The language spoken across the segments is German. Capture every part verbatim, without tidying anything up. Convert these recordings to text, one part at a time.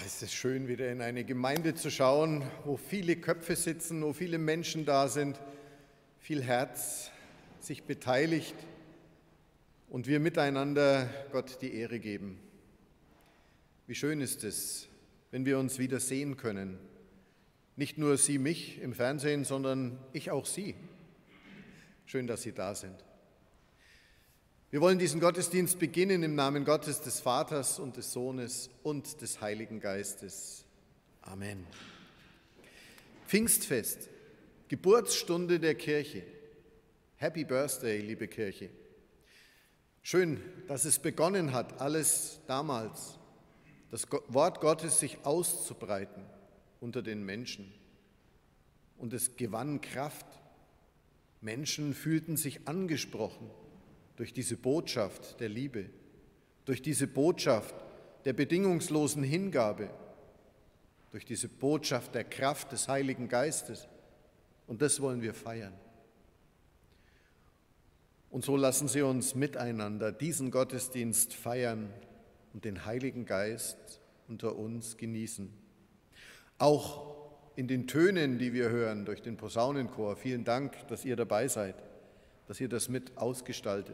Es ist schön, wieder in eine Gemeinde zu schauen, wo viele Köpfe sitzen, wo viele Menschen da sind, viel Herz sich beteiligt und wir miteinander Gott die Ehre geben. Wie schön ist es, wenn wir uns wieder sehen können. Nicht nur Sie mich im Fernsehen, sondern ich auch Sie. Schön, dass Sie da sind. Wir wollen diesen Gottesdienst beginnen im Namen Gottes, des Vaters und des Sohnes und des Heiligen Geistes. Amen. Pfingstfest, Geburtsstunde der Kirche. Happy Birthday, liebe Kirche. Schön, dass es begonnen hat, alles damals, das Wort Gottes sich auszubreiten unter den Menschen. Und es gewann Kraft. Menschen fühlten sich angesprochen durch diese Botschaft der Liebe, durch diese Botschaft der bedingungslosen Hingabe, durch diese Botschaft der Kraft des Heiligen Geistes. Und das wollen wir feiern. Und so lassen Sie uns miteinander diesen Gottesdienst feiern und den Heiligen Geist unter uns genießen. Auch in den Tönen, die wir hören durch den Posaunenchor. Vielen Dank, dass ihr dabei seid, dass ihr das mit ausgestaltet.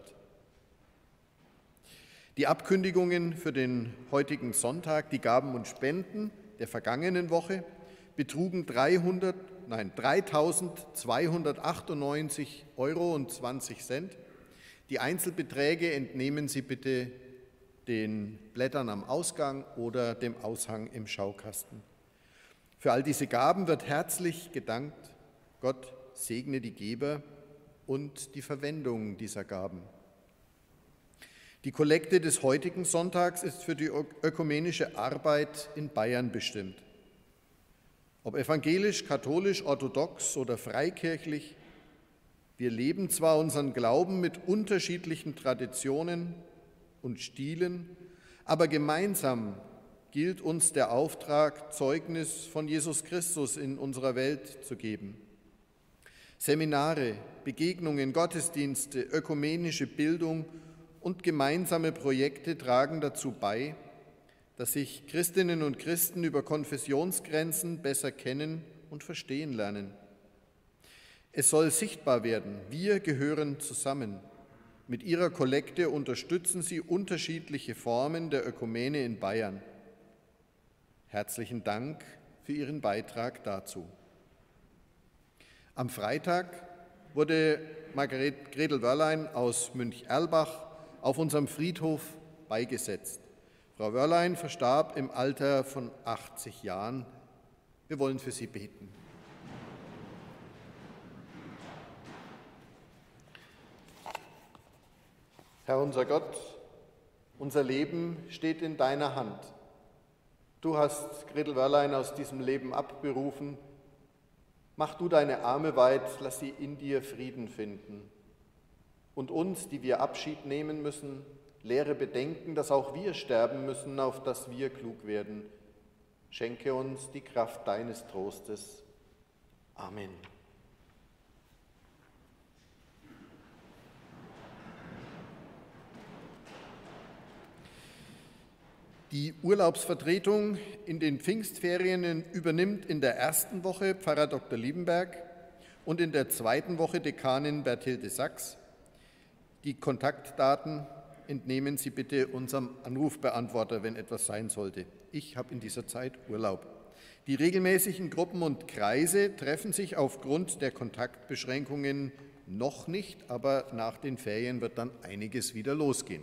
Die Abkündigungen für den heutigen Sonntag, die Gaben und Spenden der vergangenen Woche betrugen dreihundert, nein, dreitausendzweihundertachtundneunzig Euro und zwanzig Cent. Die Einzelbeträge entnehmen Sie bitte den Blättern am Ausgang oder dem Aushang im Schaukasten. Für all diese Gaben wird herzlich gedankt. Gott segne die Geber und die Verwendung dieser Gaben. Die Kollekte des heutigen Sonntags ist für die ökumenische Arbeit in Bayern bestimmt. Ob evangelisch, katholisch, orthodox oder freikirchlich, wir leben zwar unseren Glauben mit unterschiedlichen Traditionen und Stilen, aber gemeinsam gilt uns der Auftrag, Zeugnis von Jesus Christus in unserer Welt zu geben. Seminare, Begegnungen, Gottesdienste, ökumenische Bildung und gemeinsame Projekte tragen dazu bei, dass sich Christinnen und Christen über Konfessionsgrenzen besser kennen und verstehen lernen. Es soll sichtbar werden, wir gehören zusammen. Mit ihrer Kollekte unterstützen sie unterschiedliche Formen der Ökumene in Bayern. Herzlichen Dank für Ihren Beitrag dazu. Am Freitag wurde Margret Gretel-Wörlein aus Münch-Erlbach auf unserem Friedhof beigesetzt. Frau Wörlein verstarb im Alter von achtzig Jahren. Wir wollen für sie beten. Herr unser Gott, unser Leben steht in deiner Hand. Du hast Gretel Wörlein aus diesem Leben abberufen. Mach du deine Arme weit, lass sie in dir Frieden finden. Und uns, die wir Abschied nehmen müssen, lehre bedenken, dass auch wir sterben müssen, auf dass wir klug werden. Schenke uns die Kraft deines Trostes. Amen. Die Urlaubsvertretung in den Pfingstferien übernimmt in der ersten Woche Pfarrer Doktor Liebenberg und in der zweiten Woche Dekanin Berthilde Sachs. Die Kontaktdaten entnehmen Sie bitte unserem Anrufbeantworter, wenn etwas sein sollte. Ich habe in dieser Zeit Urlaub. Die regelmäßigen Gruppen und Kreise treffen sich aufgrund der Kontaktbeschränkungen noch nicht, aber nach den Ferien wird dann einiges wieder losgehen.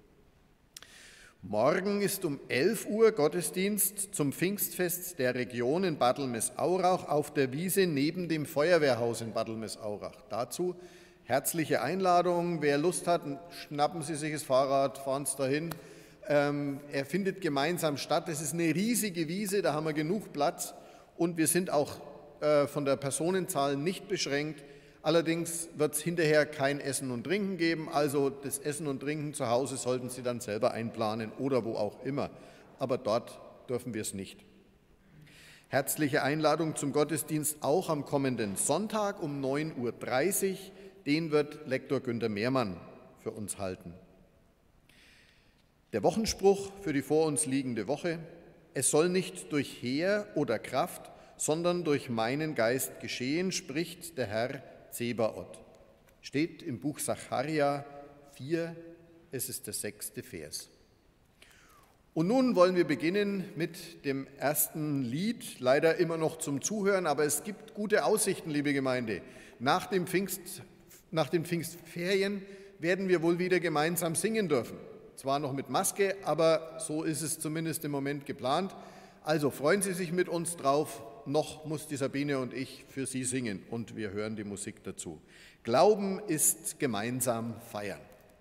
Morgen ist um elf Uhr Gottesdienst zum Pfingstfest der Region in Bad Messaurach auf der Wiese neben dem Feuerwehrhaus in Bad Messaurach. Dazu herzliche Einladung. Wer Lust hat, schnappen Sie sich das Fahrrad, fahren Sie dahin. Ähm, er findet gemeinsam statt. Es ist eine riesige Wiese, da haben wir genug Platz und wir sind auch äh, von der Personenzahl nicht beschränkt. Allerdings wird es hinterher kein Essen und Trinken geben, also das Essen und Trinken zu Hause sollten Sie dann selber einplanen oder wo auch immer. Aber dort dürfen wir es nicht. Herzliche Einladung zum Gottesdienst auch am kommenden Sonntag um neun Uhr dreißig. Den wird Lektor Günter Mehrmann für uns halten. Der Wochenspruch für die vor uns liegende Woche: es soll nicht durch Heer oder Kraft, sondern durch meinen Geist geschehen, spricht der Herr Zebaoth. Steht im Buch Sacharja vier, es ist der sechste Vers. Und nun wollen wir beginnen mit dem ersten Lied, leider immer noch zum Zuhören, aber es gibt gute Aussichten, liebe Gemeinde. Nach dem Pfingst, nach den Pfingstferien werden wir wohl wieder gemeinsam singen dürfen. Zwar noch mit Maske, aber so ist es zumindest im Moment geplant. Also freuen Sie sich mit uns drauf. Noch muss die Sabine und ich für Sie singen und wir hören die Musik dazu. Glauben ist gemeinsam feiern.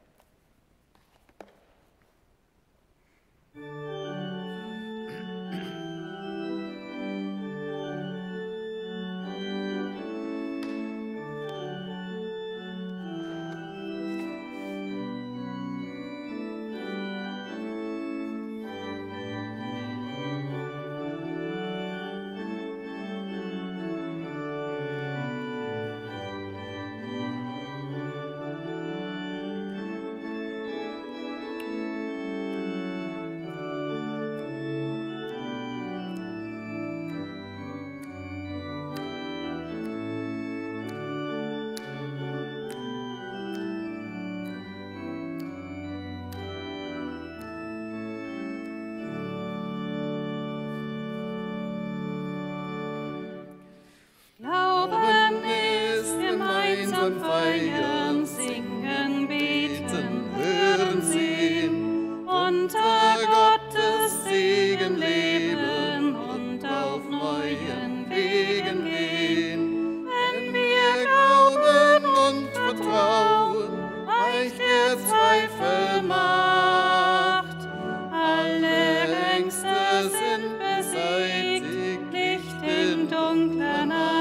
Feiern, singen, beten, hören, sehen, unter Gottes Segen leben und auf neuen Wegen gehen. Wenn wir glauben und vertrauen, weicht der Zweifel Macht. Alle Ängste sind beseitigt, Licht in dunkler Nacht.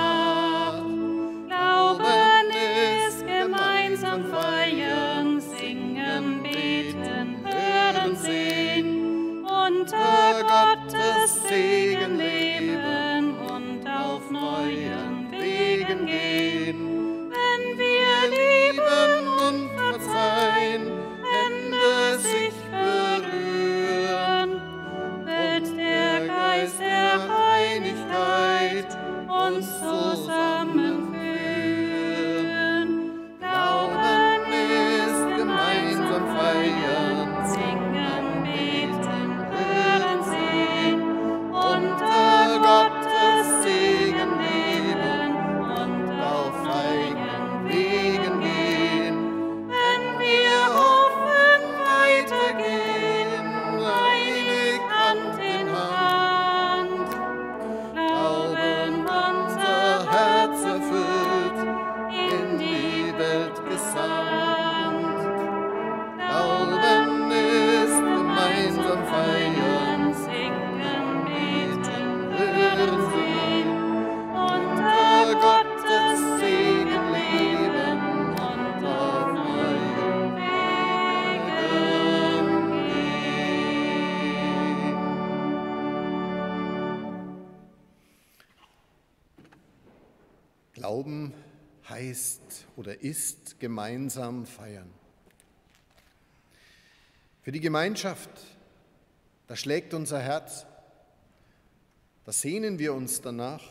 Feiern, singen, beten, hören, sehen, unter Gottes Segen leben und auf neuen Wegen gehen. Wenn wir lieben und verzeihen, Hände sich berühren, wird der Geist der Einigkeit uns zusammenführen. Feiern, singen, beten, hören, sehen, unter Gottes Segen leben und auf neuen Wegen gehen. Wenn wir hoffen, weitergehen, einig Hand in Hand, Glauben unser Herz erfüllt, in die Welt gesandt. Glauben ist gemeinsam feiern, singen, beten, hören, sehen, unter Gottes Segen leben und auf neuen Wegen gehen. Glauben heißt oder ist gemeinsam feiern. Für die Gemeinschaft, da schlägt unser Herz, da sehnen wir uns danach.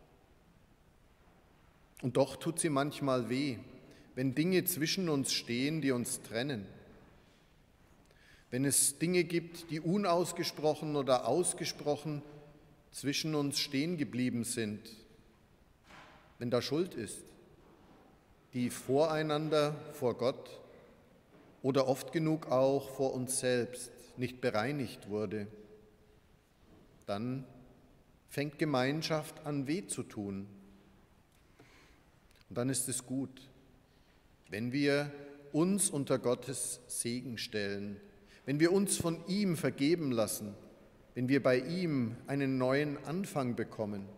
Und doch tut sie manchmal weh, wenn Dinge zwischen uns stehen, die uns trennen. Wenn es Dinge gibt, die unausgesprochen oder ausgesprochen zwischen uns stehen geblieben sind. Wenn da Schuld ist, die voreinander, vor Gott oder oft genug auch vor uns selbst nicht bereinigt wurde, dann fängt Gemeinschaft an, weh zu tun. Und dann ist es gut, wenn wir uns unter Gottes Segen stellen, wenn wir uns von ihm vergeben lassen, wenn wir bei ihm einen neuen Anfang bekommen.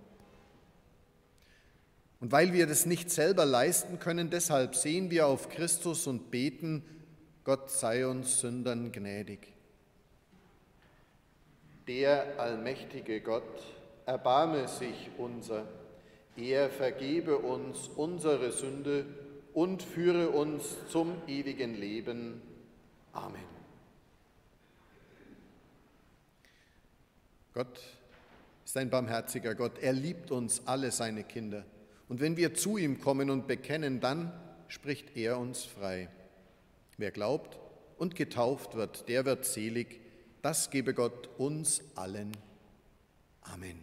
Und weil wir das nicht selber leisten können, deshalb sehen wir auf Christus und beten, Gott sei uns Sündern gnädig. Der allmächtige Gott erbarme sich unser, er vergebe uns unsere Sünde und führe uns zum ewigen Leben. Amen. Gott ist ein barmherziger Gott. Er liebt uns, alle seine Kinder. Und wenn wir zu ihm kommen und bekennen, dann spricht er uns frei. Wer glaubt und getauft wird, der wird selig. Das gebe Gott uns allen. Amen.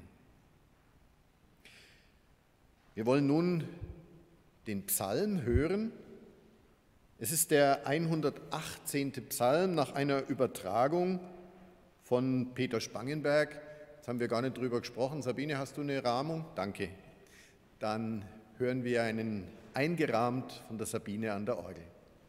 Wir wollen nun den Psalm hören. Es ist der hundertachtzehnte Psalm nach einer Übertragung von Peter Spangenberg. Jetzt haben wir gar nicht drüber gesprochen. Sabine, hast du eine Rahmung? Danke. Dann hören wir einen eingerahmt von der Sabine an der Orgel.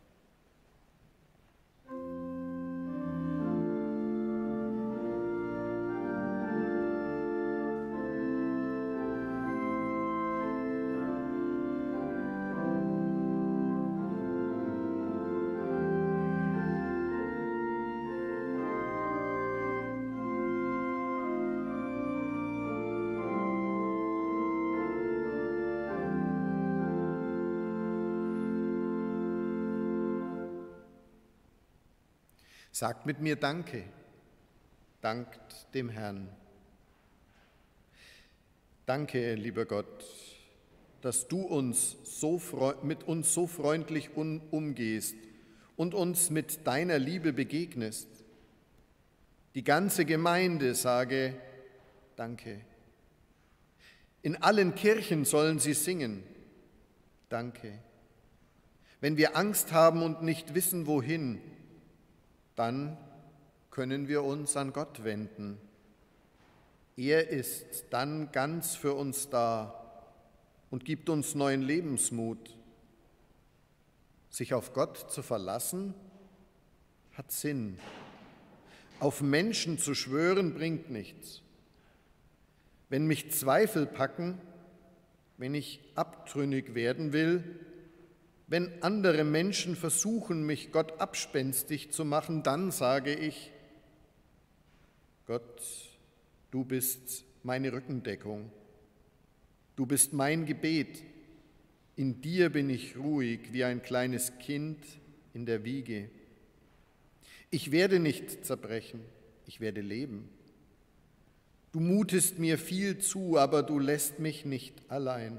Sagt mit mir Danke, dankt dem Herrn. Danke, lieber Gott, dass du uns so mit uns so freundlich umgehst und uns mit deiner Liebe begegnest. Die ganze Gemeinde sage Danke. In allen Kirchen sollen sie singen. Danke. Wenn wir Angst haben und nicht wissen, wohin, dann können wir uns an Gott wenden. Er ist dann ganz für uns da und gibt uns neuen Lebensmut. Sich auf Gott zu verlassen, hat Sinn. Auf Menschen zu schwören, bringt nichts. Wenn mich Zweifel packen, wenn ich abtrünnig werden will, wenn andere Menschen versuchen, mich Gott abspenstig zu machen, dann sage ich, Gott, du bist meine Rückendeckung, du bist mein Gebet, in dir bin ich ruhig wie ein kleines Kind in der Wiege. Ich werde nicht zerbrechen, ich werde leben. Du mutest mir viel zu, aber du lässt mich nicht allein.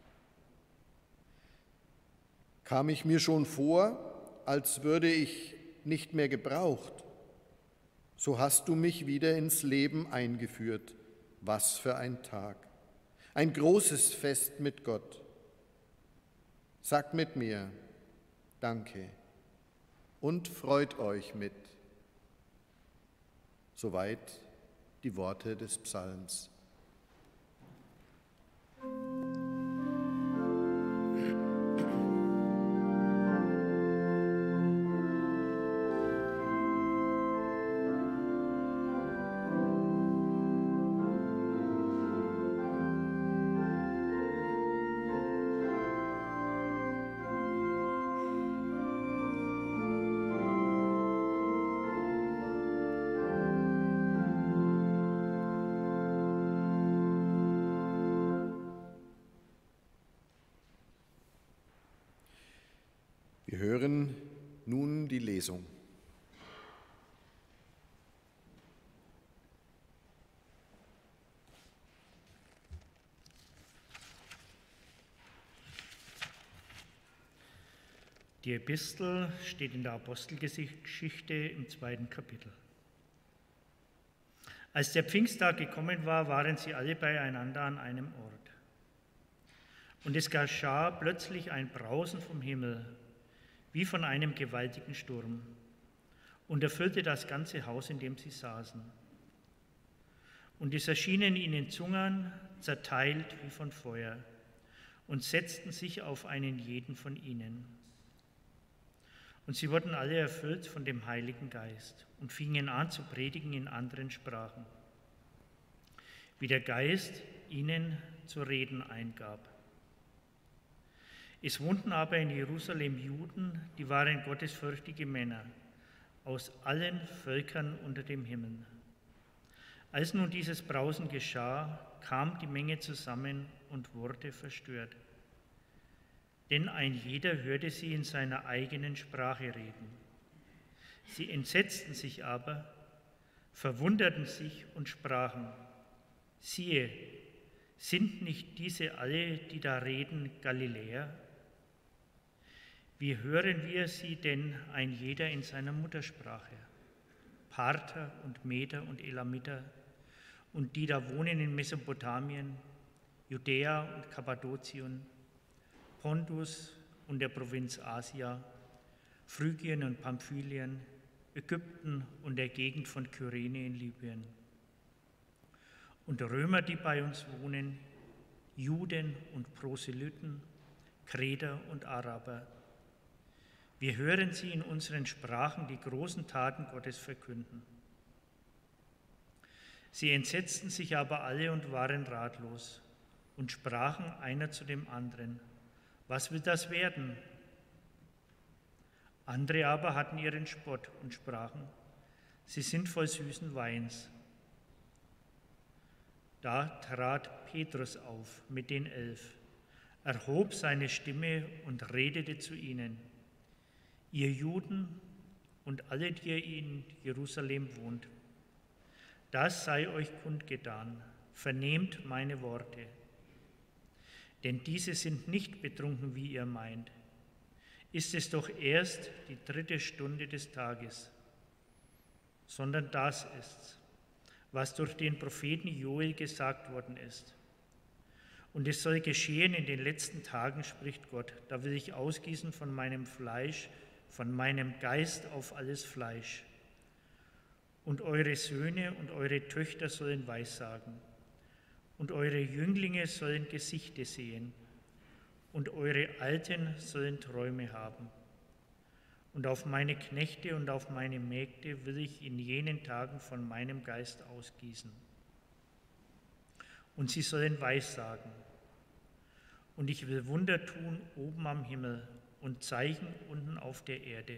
Kam ich mir schon vor, als würde ich nicht mehr gebraucht, so hast du mich wieder ins Leben eingeführt. Was für ein Tag, ein großes Fest mit Gott. Sagt mit mir, danke und freut euch mit. Soweit die Worte des Psalms. Wir hören nun die Lesung. Die Epistel steht in der Apostelgeschichte im zweiten Kapitel. Als der Pfingsttag gekommen war, waren sie alle beieinander an einem Ort. Und es geschah plötzlich ein Brausen vom Himmel, wie von einem gewaltigen Sturm, und erfüllte das ganze Haus, in dem sie saßen. Und es erschienen ihnen Zungen, zerteilt wie von Feuer, und setzten sich auf einen jeden von ihnen. Und sie wurden alle erfüllt von dem Heiligen Geist und fingen an zu predigen in anderen Sprachen, wie der Geist ihnen zu reden eingab. Es wohnten aber in Jerusalem Juden, die waren gottesfürchtige Männer, aus allen Völkern unter dem Himmel. Als nun dieses Brausen geschah, kam die Menge zusammen und wurde verstört. Denn ein jeder hörte sie in seiner eigenen Sprache reden. Sie entsetzten sich aber, verwunderten sich und sprachen: Siehe, sind nicht diese alle, die da reden, Galiläer? Wie hören wir sie denn ein jeder in seiner Muttersprache? Parther und Meder und Elamiter und die da wohnen in Mesopotamien, Judäa und Kappadokien, Pontus und der Provinz Asia, Phrygien und Pamphylien, Ägypten und der Gegend von Kyrene in Libyen. Und Römer, die bei uns wohnen, Juden und Proselyten, Kreter und Araber. Wir hören sie in unseren Sprachen die großen Taten Gottes verkünden. Sie entsetzten sich aber alle und waren ratlos und sprachen einer zu dem anderen: Was wird das werden? Andere aber hatten ihren Spott und sprachen: Sie sind voll süßen Weins. Da trat Petrus auf mit den Elf, erhob seine Stimme und redete zu ihnen: Ihr Juden und alle, die ihr in Jerusalem wohnt, das sei euch kundgetan, vernehmt meine Worte. Denn diese sind nicht betrunken, wie ihr meint. Ist es doch erst die dritte Stunde des Tages, sondern das ist's, was durch den Propheten Joel gesagt worden ist. Und es soll geschehen in den letzten Tagen, spricht Gott, da will ich ausgießen von meinem Fleisch, von meinem Geist auf alles Fleisch. Und eure Söhne und eure Töchter sollen Weissagen, und eure Jünglinge sollen Gesichte sehen, und eure Alten sollen Träume haben. Und auf meine Knechte und auf meine Mägde will ich in jenen Tagen von meinem Geist ausgießen. Und sie sollen Weissagen. Und ich will Wunder tun oben am Himmel und Zeichen unten auf der Erde.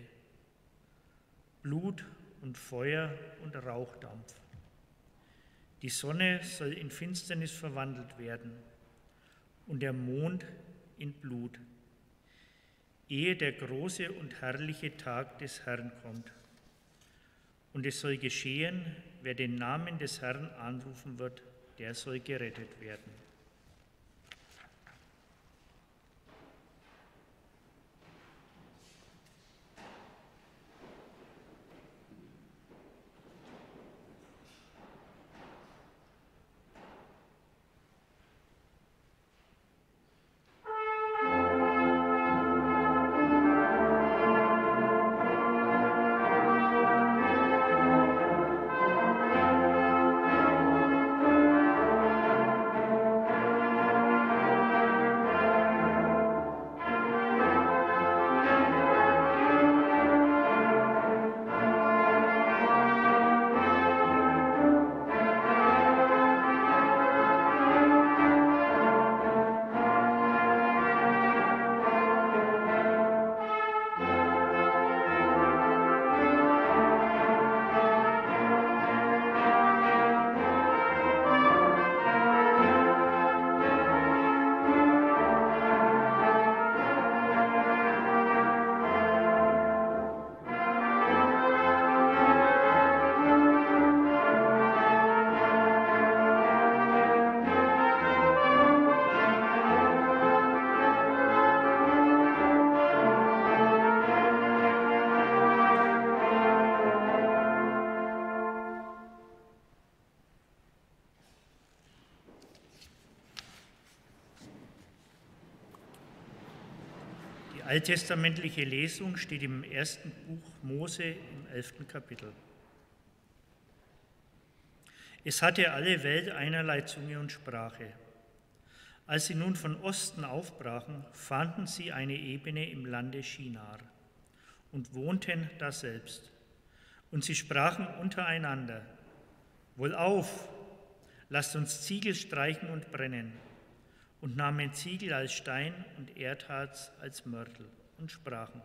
Blut und Feuer und Rauchdampf. Die Sonne soll in Finsternis verwandelt werden und der Mond in Blut, ehe der große und herrliche Tag des Herrn kommt. Und es soll geschehen, wer den Namen des Herrn anrufen wird, der soll gerettet werden. Die alttestamentliche Lesung steht im ersten Buch Mose im elften Kapitel. Es hatte alle Welt einerlei Zunge und Sprache. Als sie nun von Osten aufbrachen, fanden sie eine Ebene im Lande Shinar und wohnten daselbst. Und sie sprachen untereinander: Wohlauf, lasst uns Ziegel streichen und brennen. Und nahmen Ziegel als Stein und Erdharz als Mörtel und sprachen: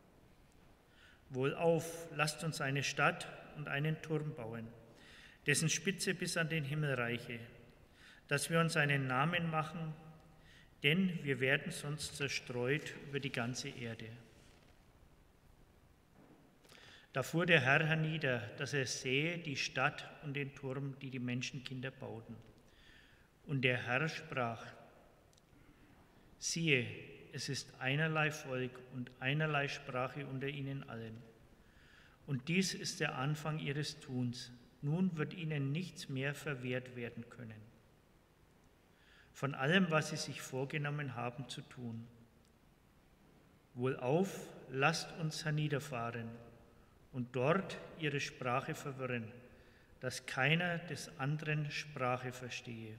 Wohlauf, lasst uns eine Stadt und einen Turm bauen, dessen Spitze bis an den Himmel reiche, dass wir uns einen Namen machen, denn wir werden sonst zerstreut über die ganze Erde. Da fuhr der Herr hernieder, dass er sähe die Stadt und den Turm, die die Menschenkinder bauten. Und der Herr sprach: Siehe, es ist einerlei Volk und einerlei Sprache unter ihnen allen. Und dies ist der Anfang ihres Tuns. Nun wird ihnen nichts mehr verwehrt werden können. Von allem, was sie sich vorgenommen haben zu tun. Wohlauf, lasst uns herniederfahren und dort ihre Sprache verwirren, dass keiner des anderen Sprache verstehe.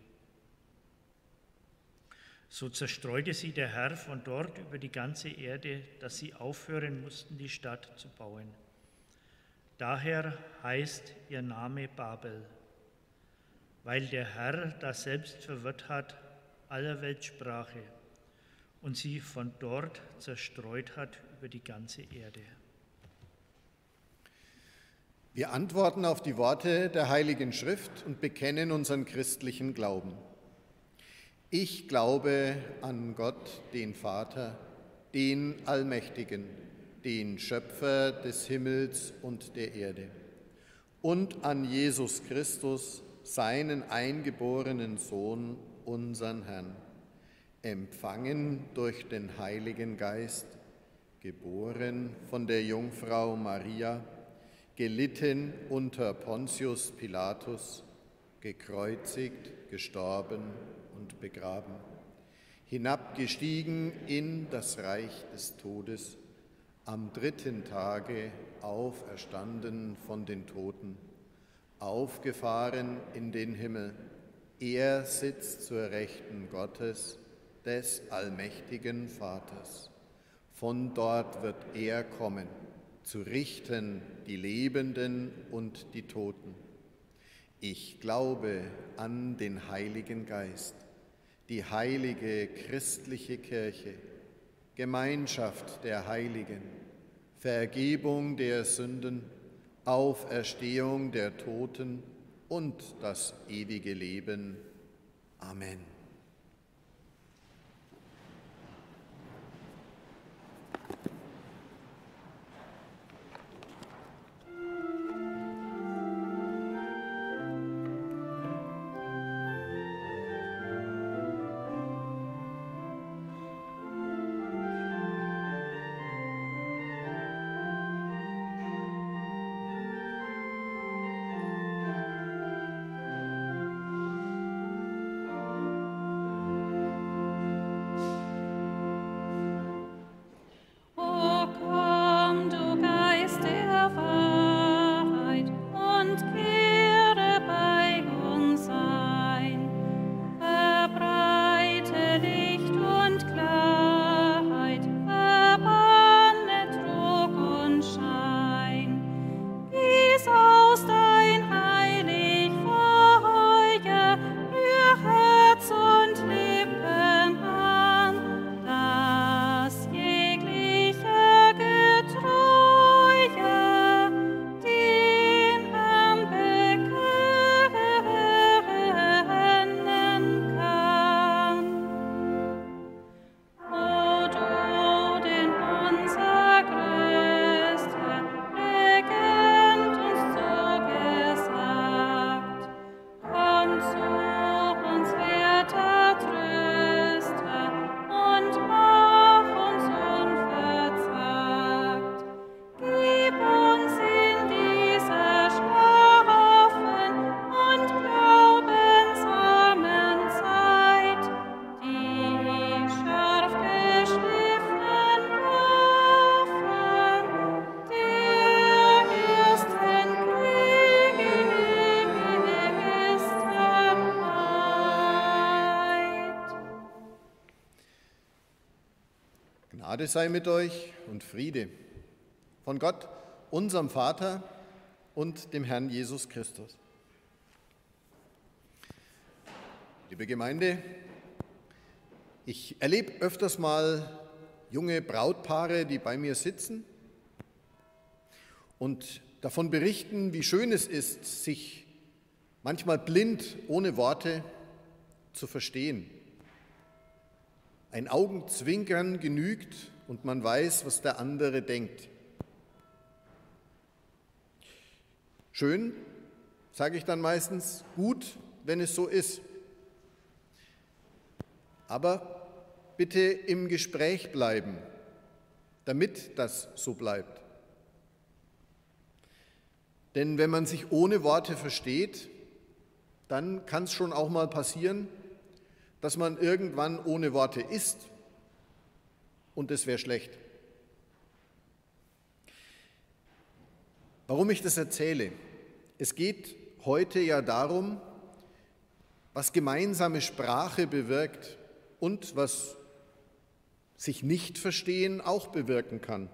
So zerstreute sie der Herr von dort über die ganze Erde, dass sie aufhören mussten, die Stadt zu bauen. Daher heißt ihr Name Babel, weil der Herr daselbst verwirrt hat aller Weltsprache und sie von dort zerstreut hat über die ganze Erde. Wir antworten auf die Worte der Heiligen Schrift und bekennen unseren christlichen Glauben. Ich glaube an Gott, den Vater, den Allmächtigen, den Schöpfer des Himmels und der Erde, und an Jesus Christus, seinen eingeborenen Sohn, unseren Herrn, empfangen durch den Heiligen Geist, geboren von der Jungfrau Maria, gelitten unter Pontius Pilatus, gekreuzigt, gestorben und begraben, hinabgestiegen in das Reich des Todes, am dritten Tage auferstanden von den Toten, aufgefahren in den Himmel. Er sitzt zur Rechten Gottes, des allmächtigen Vaters. Von dort wird er kommen, zu richten die Lebenden und die Toten. Ich glaube an den Heiligen Geist, die heilige christliche Kirche, Gemeinschaft der Heiligen, Vergebung der Sünden, Auferstehung der Toten und das ewige Leben. Amen. Gnade sei mit euch und Friede von Gott, unserem Vater und dem Herrn Jesus Christus. Liebe Gemeinde, ich erlebe öfters mal junge Brautpaare, die bei mir sitzen und davon berichten, wie schön es ist, sich manchmal blind, ohne Worte zu verstehen. Ein Augenzwinkern genügt und man weiß, was der andere denkt. Schön, sage ich dann meistens, gut, wenn es so ist. Aber bitte im Gespräch bleiben, damit das so bleibt. Denn wenn man sich ohne Worte versteht, dann kann es schon auch mal passieren, dass man irgendwann ohne Worte ist, und das wäre schlecht. Warum ich das erzähle? Es geht heute ja darum, was gemeinsame Sprache bewirkt und was sich nicht verstehen auch bewirken kann.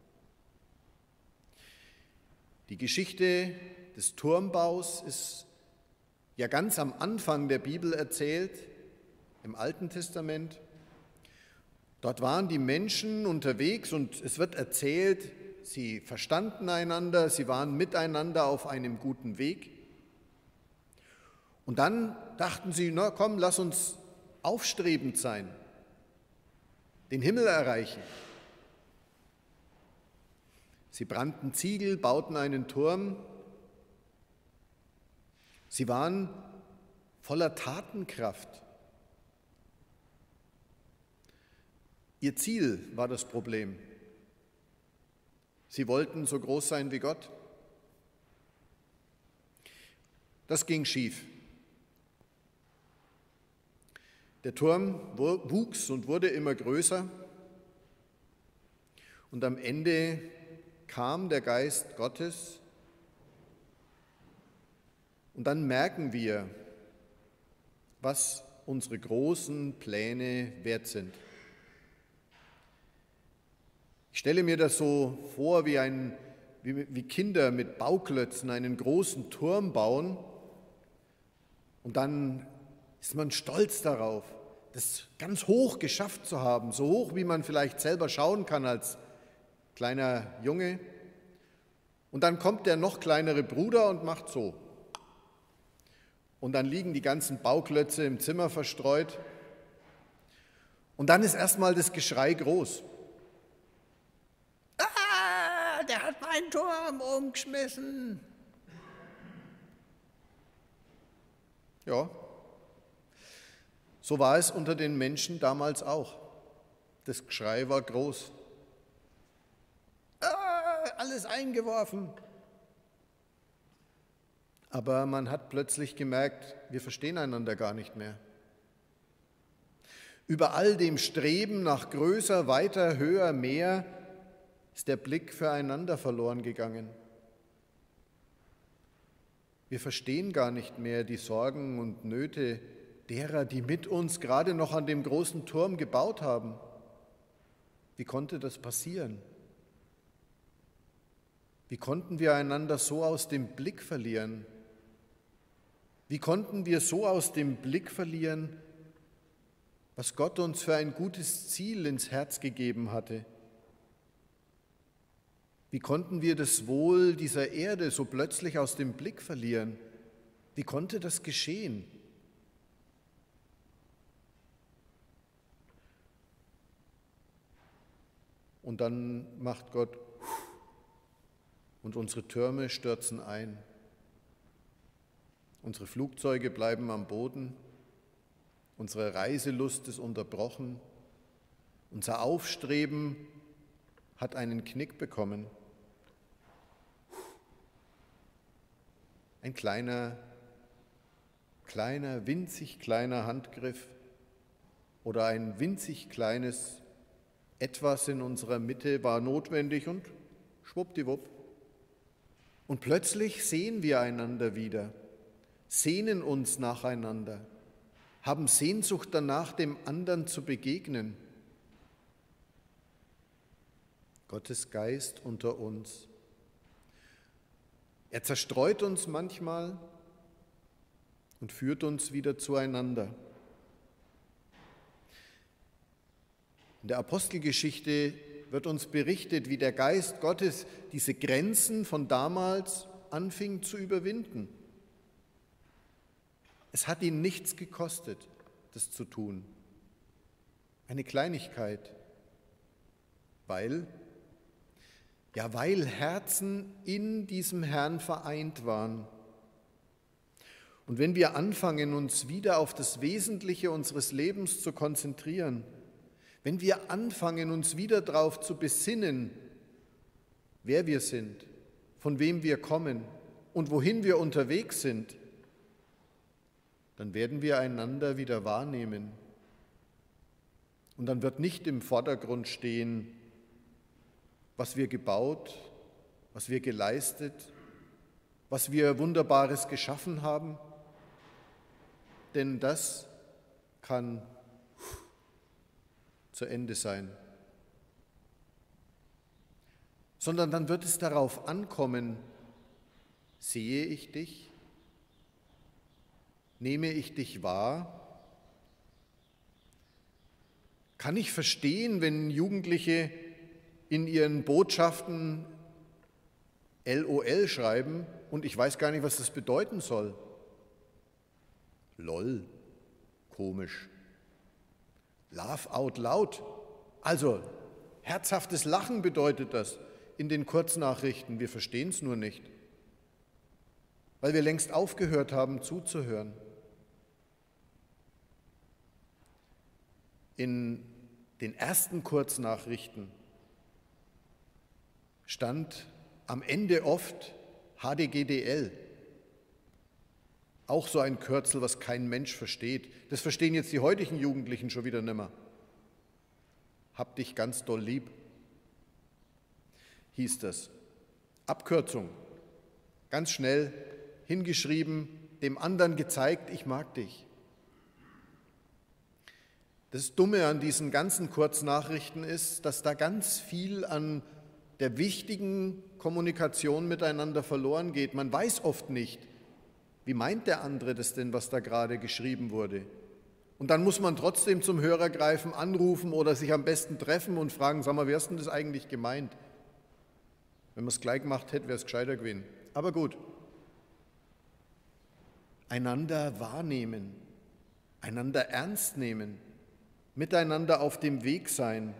Die Geschichte des Turmbaus ist ja ganz am Anfang der Bibel erzählt, im Alten Testament. Dort waren die Menschen unterwegs und es wird erzählt, sie verstanden einander, sie waren miteinander auf einem guten Weg. Und dann dachten sie, na komm, lass uns aufstrebend sein, den Himmel erreichen. Sie brannten Ziegel, bauten einen Turm. Sie waren voller Tatenkraft. Ihr Ziel war das Problem. Sie wollten so groß sein wie Gott. Das ging schief. Der Turm wuchs und wurde immer größer. Und am Ende kam der Geist Gottes. Und dann merken wir, was unsere großen Pläne wert sind. Ich stelle mir das so vor, wie, ein, wie, wie Kinder mit Bauklötzen einen großen Turm bauen und dann ist man stolz darauf, das ganz hoch geschafft zu haben, so hoch, wie man vielleicht selber schauen kann als kleiner Junge. Und dann kommt der noch kleinere Bruder und macht so. Und dann liegen die ganzen Bauklötze im Zimmer verstreut. Und dann ist erstmal das Geschrei groß. Ah, der hat meinen Turm umgeschmissen. Ja, so war es unter den Menschen damals auch. Das Geschrei war groß. Ah, alles eingeworfen. Aber man hat plötzlich gemerkt, wir verstehen einander gar nicht mehr. Über all dem Streben nach größer, weiter, höher, mehr ist der Blick füreinander verloren gegangen. Wir verstehen gar nicht mehr die Sorgen und Nöte derer, die mit uns gerade noch an dem großen Turm gebaut haben. Wie konnte das passieren? Wie konnten wir einander so aus dem Blick verlieren? Wie konnten wir so aus dem Blick verlieren, was Gott uns für ein gutes Ziel ins Herz gegeben hatte? Wie konnten wir das Wohl dieser Erde so plötzlich aus dem Blick verlieren? Wie konnte das geschehen? Und dann macht Gott und unsere Türme stürzen ein. Unsere Flugzeuge bleiben am Boden. Unsere Reiselust ist unterbrochen. Unser Aufstreben hat einen Knick bekommen. Ein kleiner, kleiner, winzig kleiner Handgriff oder ein winzig kleines Etwas in unserer Mitte war notwendig und schwuppdiwupp. Und plötzlich sehen wir einander wieder, sehnen uns nacheinander, haben Sehnsucht danach, dem anderen zu begegnen. Gottes Geist unter uns. Er zerstreut uns manchmal und führt uns wieder zueinander. In der Apostelgeschichte wird uns berichtet, wie der Geist Gottes diese Grenzen von damals anfing zu überwinden. Es hat ihn nichts gekostet, das zu tun. Eine Kleinigkeit, weil Ja, weil Herzen in diesem Herrn vereint waren. Und wenn wir anfangen, uns wieder auf das Wesentliche unseres Lebens zu konzentrieren, wenn wir anfangen, uns wieder darauf zu besinnen, wer wir sind, von wem wir kommen und wohin wir unterwegs sind, dann werden wir einander wieder wahrnehmen. Und dann wird nicht im Vordergrund stehen, was wir gebaut, was wir geleistet, was wir Wunderbares geschaffen haben, denn das kann zu Ende sein. Sondern dann wird es darauf ankommen, sehe ich dich, nehme ich dich wahr, kann ich verstehen, wenn Jugendliche in ihren Botschaften LOL schreiben und ich weiß gar nicht, was das bedeuten soll. Lol, komisch. Laugh out loud, also herzhaftes Lachen bedeutet das in den Kurznachrichten. Wir verstehen es nur nicht, weil wir längst aufgehört haben zuzuhören. In den ersten Kurznachrichten stand am Ende oft H D G D L. Auch so ein Kürzel, was kein Mensch versteht. Das verstehen jetzt die heutigen Jugendlichen schon wieder nimmer. Hab dich ganz doll lieb, hieß das. Abkürzung, ganz schnell hingeschrieben, dem anderen gezeigt, ich mag dich. Das Dumme an diesen ganzen Kurznachrichten ist, dass da ganz viel an der wichtigen Kommunikation miteinander verloren geht. Man weiß oft nicht, wie meint der andere das denn, was da gerade geschrieben wurde. Und dann muss man trotzdem zum Hörer greifen, anrufen oder sich am besten treffen und fragen, sag mal, wie hast denn das eigentlich gemeint? Wenn man es gleich gemacht hätte, wäre es gescheiter gewesen. Aber gut. Einander wahrnehmen, einander ernst nehmen, miteinander auf dem Weg sein.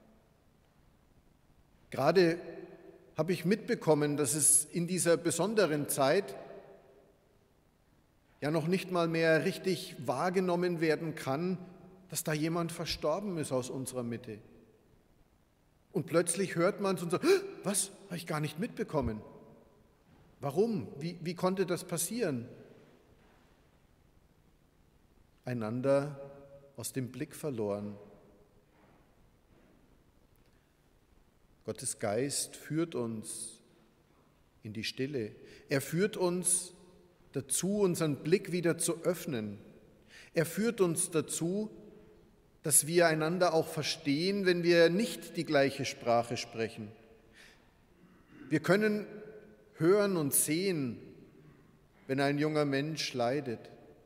Gerade habe ich mitbekommen, dass es in dieser besonderen Zeit ja noch nicht mal mehr richtig wahrgenommen werden kann, dass da jemand verstorben ist aus unserer Mitte. Und plötzlich hört man es und sagt, was, habe ich gar nicht mitbekommen. Warum? Wie, wie konnte das passieren? Einander aus dem Blick verloren. Gottes Geist führt uns in die Stille. Er führt uns dazu, unseren Blick wieder zu öffnen. Er führt uns dazu, dass wir einander auch verstehen, wenn wir nicht die gleiche Sprache sprechen. Wir können hören und sehen, wenn ein junger Mensch leidet.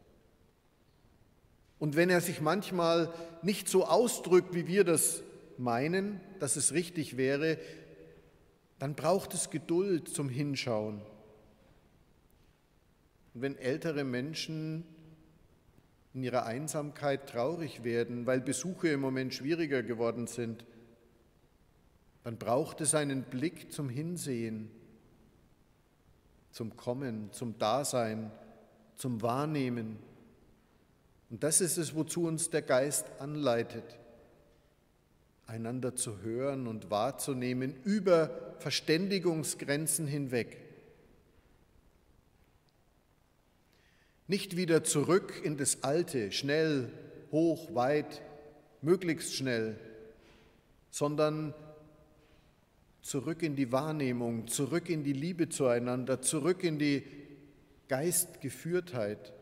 Und wenn er sich manchmal nicht so ausdrückt, wie wir das meinen, dass es richtig wäre, dann braucht es Geduld zum Hinschauen. Und wenn ältere Menschen in ihrer Einsamkeit traurig werden, weil Besuche im Moment schwieriger geworden sind, dann braucht es einen Blick zum Hinsehen, zum Kommen, zum Dasein, zum Wahrnehmen. Und das ist es, wozu uns der Geist anleitet, einander zu hören und wahrzunehmen über Verständigungsgrenzen hinweg. Nicht wieder zurück in das Alte, schnell, hoch, weit, möglichst schnell, sondern zurück in die Wahrnehmung, zurück in die Liebe zueinander, zurück in die Geistgeführtheit.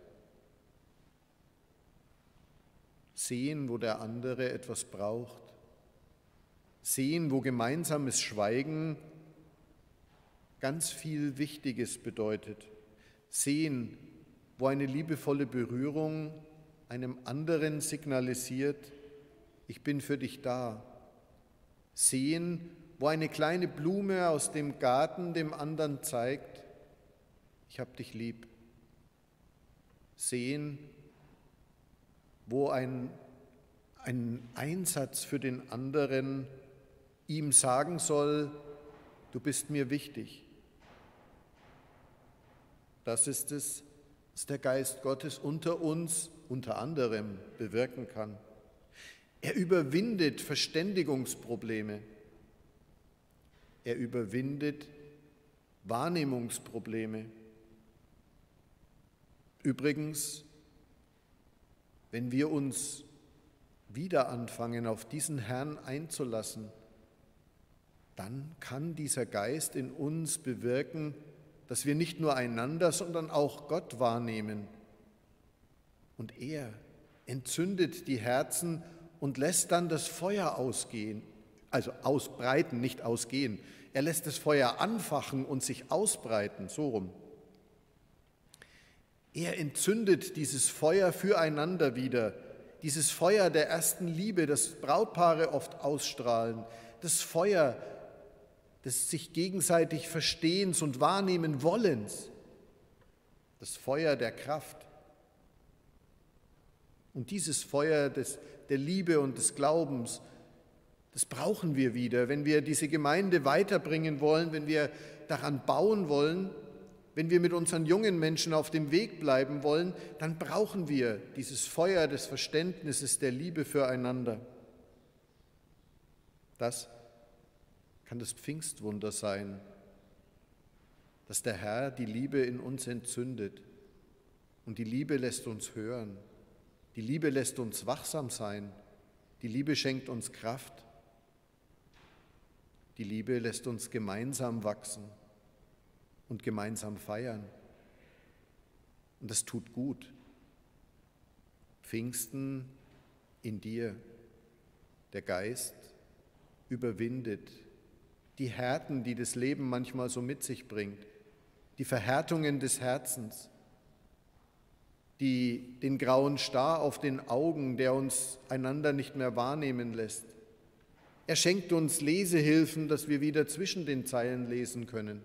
Sehen, wo der andere etwas braucht. Sehen, wo gemeinsames Schweigen ganz viel Wichtiges bedeutet. Sehen, wo eine liebevolle Berührung einem anderen signalisiert, ich bin für dich da. Sehen, wo eine kleine Blume aus dem Garten dem anderen zeigt, ich hab dich lieb. Sehen, wo ein, ein Einsatz für den anderen ihm sagen soll, du bist mir wichtig. Das ist es, was der Geist Gottes unter uns unter anderem bewirken kann. Er überwindet Verständigungsprobleme. Er überwindet Wahrnehmungsprobleme. Übrigens, wenn wir uns wieder anfangen, auf diesen Herrn einzulassen, dann kann dieser Geist in uns bewirken, dass wir nicht nur einander, sondern auch Gott wahrnehmen. Und er entzündet die Herzen und lässt dann das Feuer ausgehen, also ausbreiten, nicht ausgehen. Er lässt das Feuer anfachen und sich ausbreiten, so rum. Er entzündet dieses Feuer füreinander wieder, dieses Feuer der ersten Liebe, das Brautpaare oft ausstrahlen, das Feuer des sich gegenseitig Verstehens und Wahrnehmen Wollens, das Feuer der Kraft. Und dieses Feuer des, der Liebe und des Glaubens, das brauchen wir wieder, wenn wir diese Gemeinde weiterbringen wollen, wenn wir daran bauen wollen, wenn wir mit unseren jungen Menschen auf dem Weg bleiben wollen, dann brauchen wir dieses Feuer des Verständnisses, der Liebe füreinander. Das kann das Pfingstwunder sein, dass der Herr die Liebe in uns entzündet. Und die Liebe lässt uns hören, die Liebe lässt uns wachsam sein, die Liebe schenkt uns Kraft, die Liebe lässt uns gemeinsam wachsen und gemeinsam feiern. Und das tut gut. Pfingsten in dir, der Geist überwindet die Härten, die das Leben manchmal so mit sich bringt, die Verhärtungen des Herzens, die, den grauen Star auf den Augen, der uns einander nicht mehr wahrnehmen lässt. Er schenkt uns Lesehilfen, dass wir wieder zwischen den Zeilen lesen können.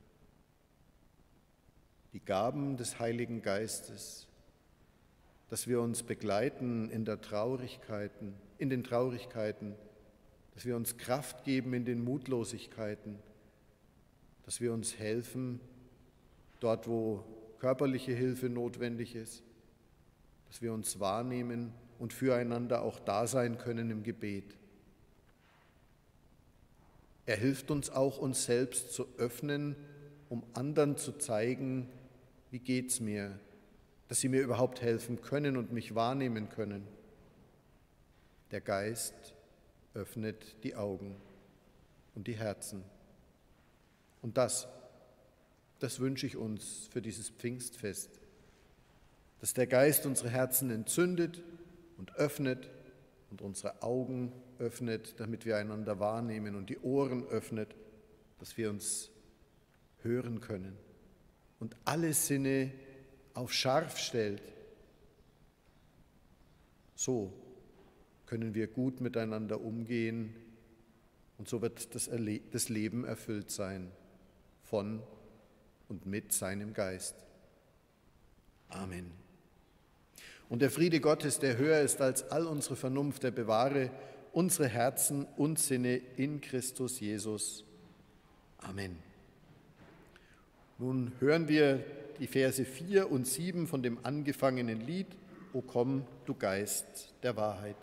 Die Gaben des Heiligen Geistes, dass wir uns begleiten in der Traurigkeiten, in den Traurigkeiten, dass wir uns Kraft geben in den Mutlosigkeiten, dass wir uns helfen dort, wo körperliche Hilfe notwendig ist, dass wir uns wahrnehmen und füreinander auch da sein können im Gebet. Er hilft uns auch, uns selbst zu öffnen, um anderen zu zeigen, wie geht's mir, dass sie mir überhaupt helfen können und mich wahrnehmen können. Der Geist öffnet die Augen und die Herzen. Und das, das wünsche ich uns für dieses Pfingstfest, dass der Geist unsere Herzen entzündet und öffnet und unsere Augen öffnet, damit wir einander wahrnehmen und die Ohren öffnet, dass wir uns hören können und alle Sinne auf scharf stellt. So können wir gut miteinander umgehen und so wird das, Erle- das Leben erfüllt sein von und mit seinem Geist. Amen. Und der Friede Gottes, der höher ist als all unsere Vernunft, der bewahre unsere Herzen und Sinne in Christus Jesus. Amen. Nun hören wir die Verse vier und sieben von dem angefangenen Lied O komm, du Geist der Wahrheit.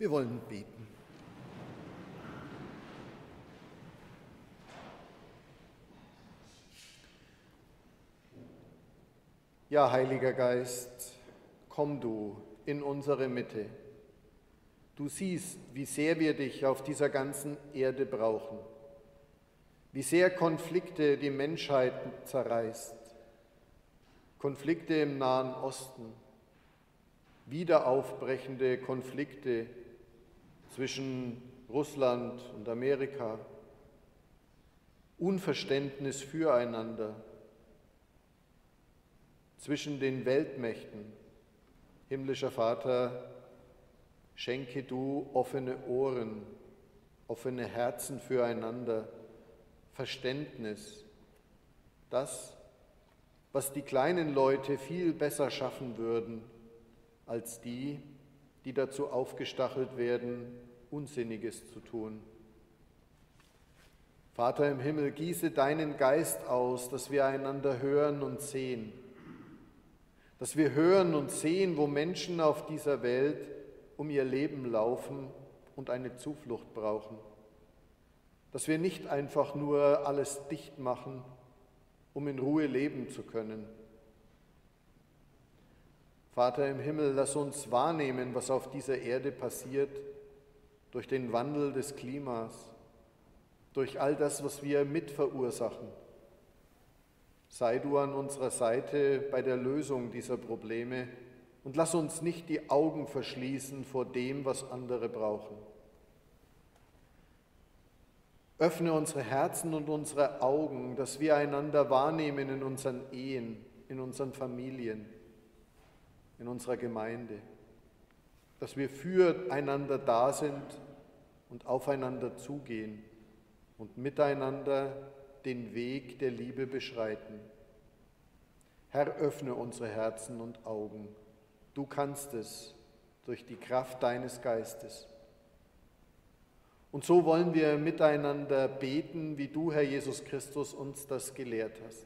Wir wollen beten. Ja, Heiliger Geist, komm du in unsere Mitte. Du siehst, wie sehr wir dich auf dieser ganzen Erde brauchen, wie sehr Konflikte die Menschheit zerreißt. Konflikte im Nahen Osten, wieder aufbrechende Konflikte zwischen Russland und Amerika, Unverständnis füreinander zwischen den Weltmächten. Himmlischer Vater, schenke du offene Ohren, offene Herzen füreinander, Verständnis, das, was die kleinen Leute viel besser schaffen würden, als die, die dazu aufgestachelt werden, Unsinniges zu tun. Vater im Himmel, gieße deinen Geist aus, dass wir einander hören und sehen, dass wir hören und sehen, wo Menschen auf dieser Welt um ihr Leben laufen und eine Zuflucht brauchen, dass wir nicht einfach nur alles dicht machen, um in Ruhe leben zu können. Vater im Himmel, lass uns wahrnehmen, was auf dieser Erde passiert, durch den Wandel des Klimas, durch all das, was wir mitverursachen. Sei du an unserer Seite bei der Lösung dieser Probleme und lass uns nicht die Augen verschließen vor dem, was andere brauchen. Öffne unsere Herzen und unsere Augen, dass wir einander wahrnehmen in unseren Ehen, in unseren Familien, in unserer Gemeinde, dass wir füreinander da sind und aufeinander zugehen und miteinander den Weg der Liebe beschreiten. Herr, öffne unsere Herzen und Augen. Du kannst es durch die Kraft deines Geistes. Und so wollen wir miteinander beten, wie du, Herr Jesus Christus, uns das gelehrt hast.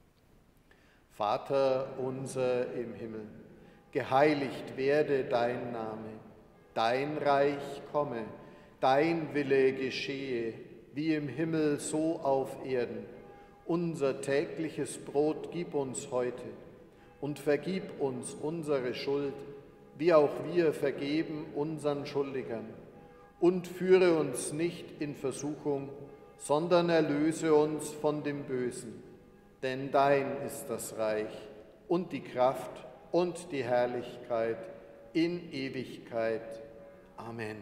Vater unser im Himmel, geheiligt werde dein Name, dein Reich komme, dein Wille geschehe, wie im Himmel so auf Erden. Unser tägliches Brot gib uns heute und vergib uns unsere Schuld, wie auch wir vergeben unseren Schuldigern. Und führe uns nicht in Versuchung, sondern erlöse uns von dem Bösen. Denn dein ist das Reich und die Kraft und die Herrlichkeit in Ewigkeit. Amen.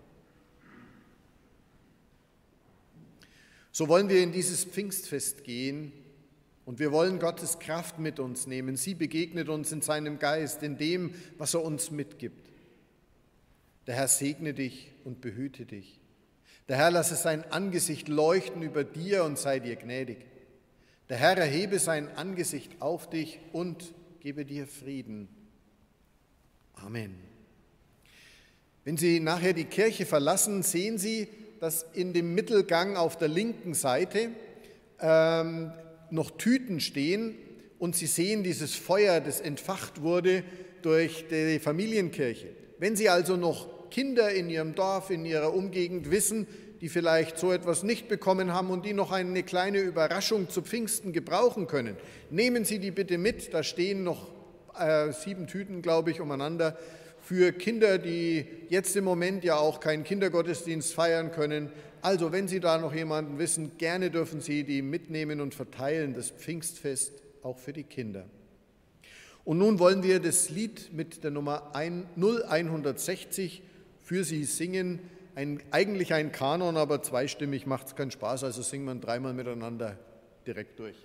So wollen wir in dieses Pfingstfest gehen und wir wollen Gottes Kraft mit uns nehmen. Sie begegnet uns in seinem Geist, in dem, was er uns mitgibt. Der Herr segne dich und behüte dich. Der Herr lasse sein Angesicht leuchten über dir und sei dir gnädig. Der Herr erhebe sein Angesicht auf dich und gebe dir Frieden. Amen. Wenn Sie nachher die Kirche verlassen, sehen Sie, dass in dem Mittelgang auf der linken Seite ähm, noch Tüten stehen und Sie sehen dieses Feuer, das entfacht wurde durch die Familienkirche. Wenn Sie also noch Kinder in Ihrem Dorf, in Ihrer Umgegend wissen, die vielleicht so etwas nicht bekommen haben und die noch eine kleine Überraschung zu Pfingsten gebrauchen können, nehmen Sie die bitte mit. Da stehen noch äh, sieben Tüten, glaube ich, umeinander für Kinder, die jetzt im Moment ja auch keinen Kindergottesdienst feiern können. Also, wenn Sie da noch jemanden wissen, gerne dürfen Sie die mitnehmen und verteilen, das Pfingstfest auch für die Kinder. Und nun wollen wir das Lied mit der Nummer null hundertsechzig für Sie singen. Ein, eigentlich ein Kanon, aber zweistimmig macht es keinen Spaß, also singen wir dreimal miteinander direkt durch.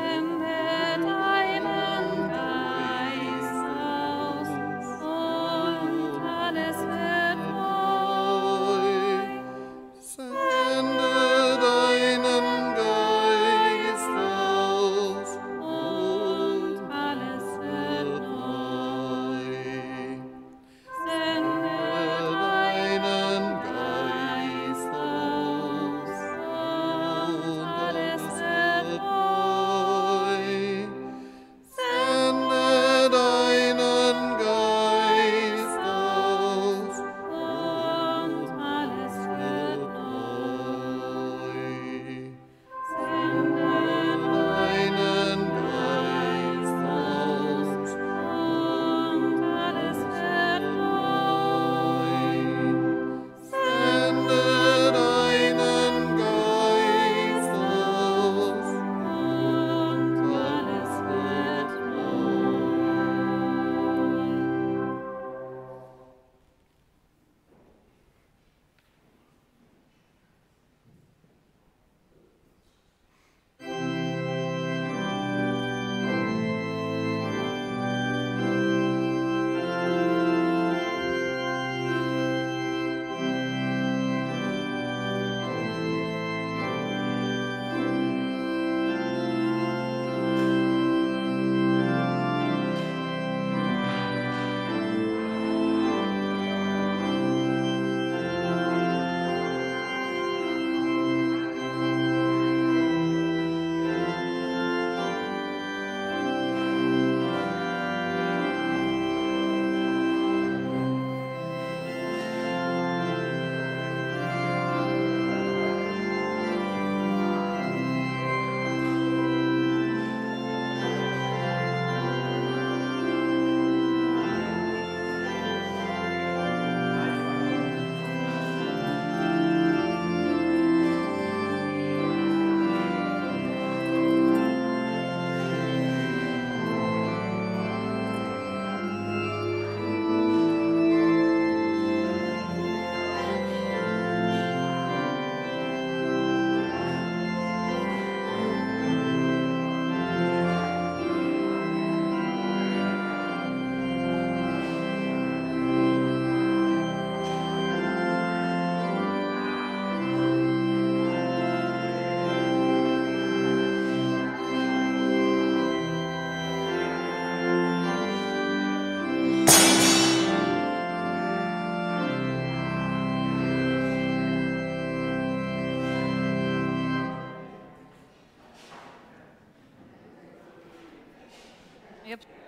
Sende deinen Geist aus Ich habe